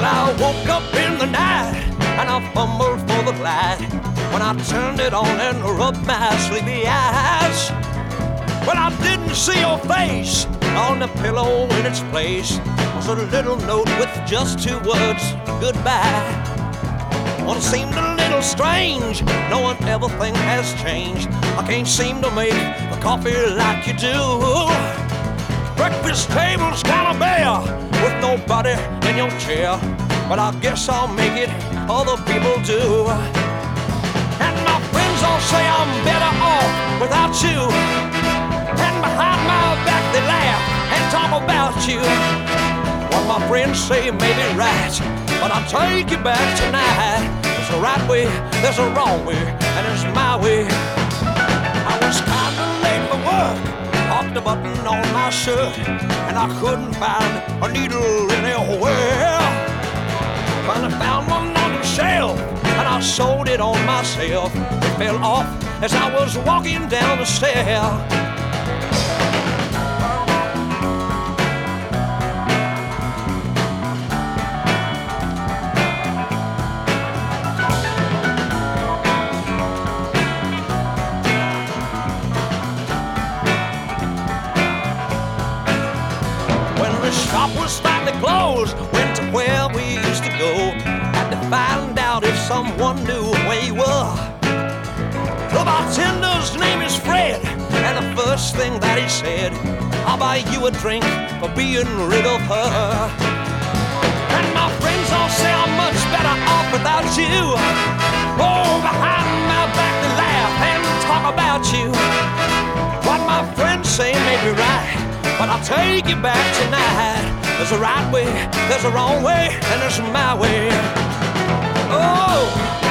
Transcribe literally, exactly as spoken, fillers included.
Well, I woke up in the night and I fumbled for the light. When I turned it on and rubbed my sleepy eyes, well, I didn't see your face. On the pillow in its place was a little note with just two words, goodbye. Well, it seemed a little strange, knowing everything has changed. I can't seem to make the coffee like you do. Breakfast table's kinda bare, with nobody in your chair. But I guess I'll make it, other people do. And my friends all say I'm better off without you. And behind my back they laugh and talk about you. What my friends say may be right, but I'll take you back tonight. There's a right way, there's a wrong way, and there's my way. I was kinda late for work, off the button on my shirt, and I couldn't find a needle anywhere. Finally found one on the shelf, and I sewed it on myself. It fell off as I was walking down the stair. Shop was finally closed, went to where we used to go. Had to find out if someone knew where you were. The bartender's name is Fred, and the first thing that he said, I'll buy you a drink for being rid of her. And my friends all say I'm much better off without you. Oh, behind my back they laugh and talk about you. What my friends say may be right, but I'll take you back tonight. There's a right way, there's a wrong way, and there's my way. Oh!